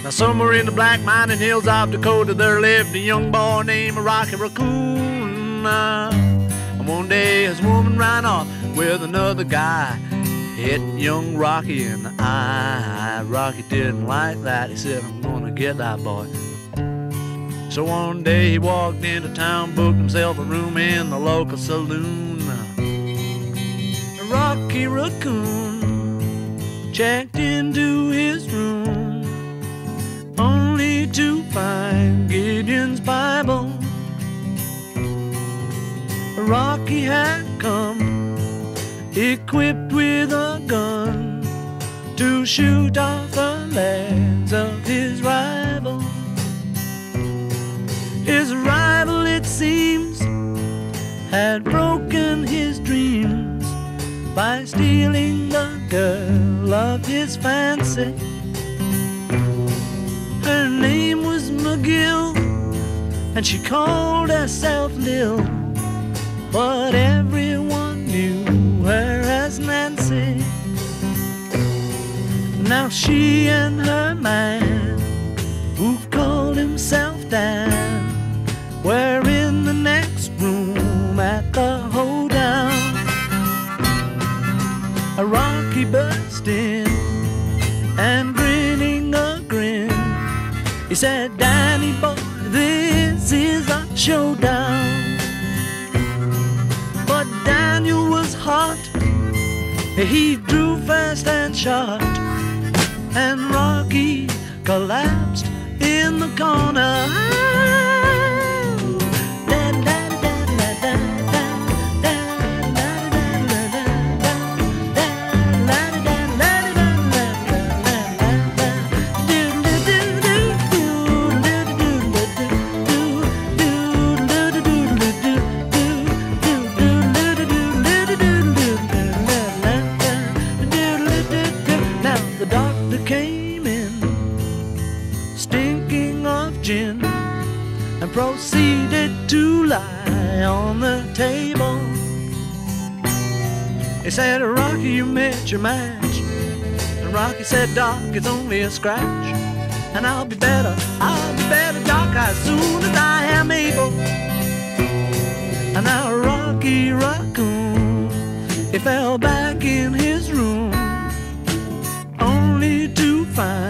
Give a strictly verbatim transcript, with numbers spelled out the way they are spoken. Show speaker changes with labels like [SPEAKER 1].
[SPEAKER 1] Now somewhere in the black mining hills of Dakota there lived a young boy named Rocky Raccoon. And one day his woman ran off with another guy, hit young Rocky in the eye. Rocky didn't like that. He said, I'm gonna get that boy. So one day he walked into town, booked himself a room in the local saloon. Rocky Raccoon checked into his room, only to find Gideon's Bible. Rocky had come equipped with a gun to shoot off the legs of his rival. His rival, it seems, had broken his dreams by stealing the girl of his fancy. Her name was McGill, and she called herself Lil, but everyone knew her as Nancy. Now she and her man, who called himself Dan, were in the next room at the hoedown. A Rocky burst in and grinning a grin, he said, Danny boy, this is a showdown. But Daniel was hot, he drew fast and shot, and Rocky collapsed in the corner. And proceeded to lie on the table. He said, Rocky, you met your match. And Rocky said, Doc, it's only a scratch. And I'll be better, I'll be better, Doc, as soon as I am able. And now Rocky Raccoon, he fell back in his room, only to find